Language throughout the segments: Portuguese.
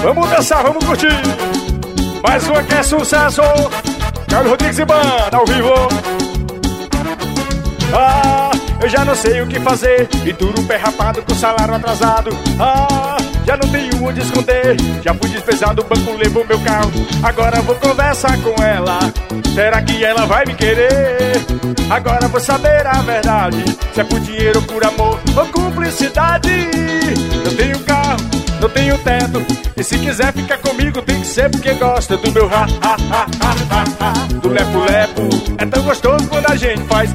Vamos dançar, vamos curtir. Mais uma que é sucesso. Carlos Rodrigues e banda ao vivo. Ah, eu já não sei o que fazer. E duro pé rapado com salário atrasado. Ah, já não tenho onde esconder. Já fui despesado, o banco levou meu carro. Agora vou conversar com ela. Será que ela vai me querer? Agora vou saber a verdade. Se é por dinheiro, por amor ou cumplicidade. Eu tenho carro, não tenho teto. E se quiser ficar comigo tem que ser porque gosta do meu do lepo-lepo. É tão gostoso quando a gente faz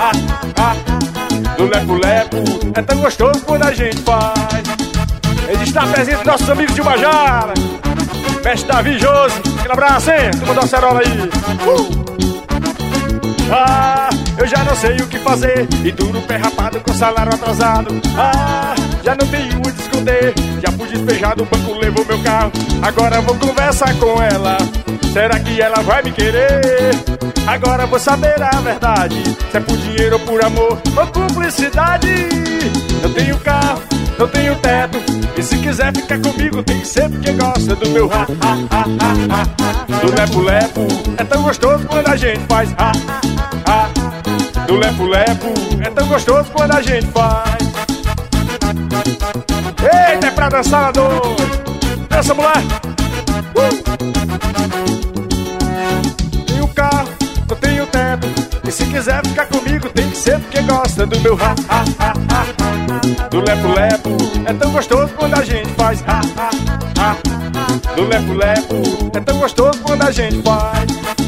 do lepo-lepo. É tão gostoso quando a gente faz. Ele está presente nossos amigos de Ubajara. Mestre Davi e Josi. Aquele abraço, hein? Turma do Acerola aí. Ah, eu já não sei o que fazer. E duro pé rapado com salário atrasado. Ah, já não tenho onde esconder. Já fui despejado, o banco levou meu carro. Agora vou conversar com ela. Será que ela vai me querer? Agora vou saber a verdade. Se é por dinheiro ou por amor ou cumplicidade. Eu tenho carro, não tenho teto. E se quiser ficar comigo tem que ser porque gosta do meu do lepo-lepo. É tão gostoso quando a gente faz do lepo-lepo. É tão gostoso quando a gente faz. Eita, é pra dançar, doido. Dança, mulher. Tenho carro, não tenho teto. E se quiser ficar comigo tem que ser porque gosta do meu do lepo-lepo. É tão gostoso quando a gente faz do lepo-lepo. É tão gostoso quando a gente faz.